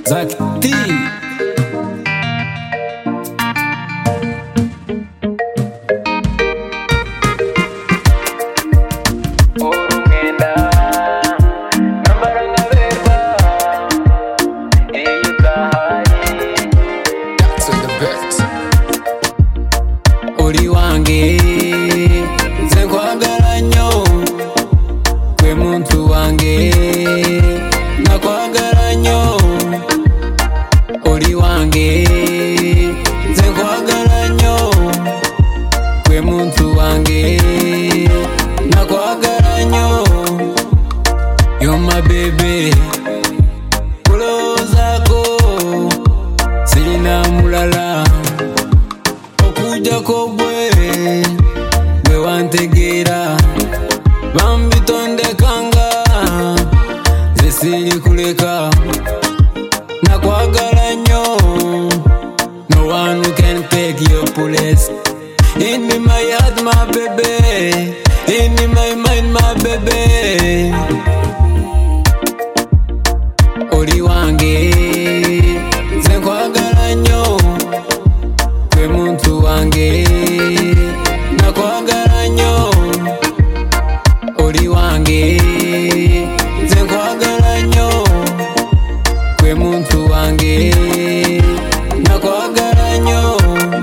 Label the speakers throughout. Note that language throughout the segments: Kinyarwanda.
Speaker 1: Zach T. Uri wange nze nkwagala nnyo gwe muntu wange nakwagala nnyo uri wange nze nkwagala nnyo gwe muntu wange nakwagala nnyo you're my baby kulowoozaako sirina mulala okujjako gwe wantegeera bambitondekanga nze siri kuleka nakwagala nnyo no one who can take your place in my heart my baby in my mind my baby uri wange nze nkwagala nnyo gwe muntu wange nakwagala nnyo uri wange nze nkwagala nnyo gwe muntu wange nakwagala nnyo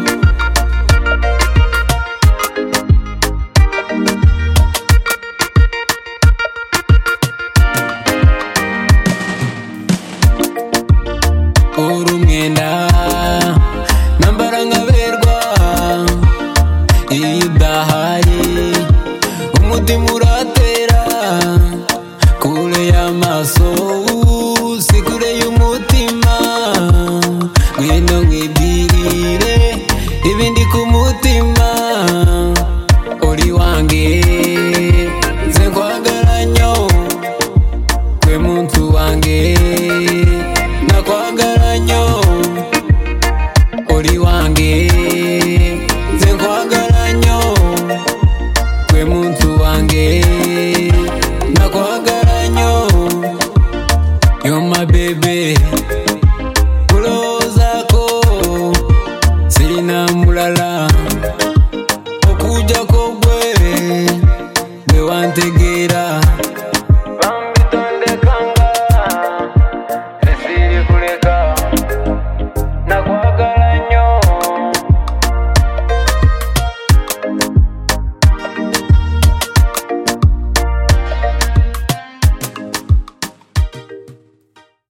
Speaker 1: urumwenda nambara ngaberwa iyo udahari umutima uratera kure y'amaso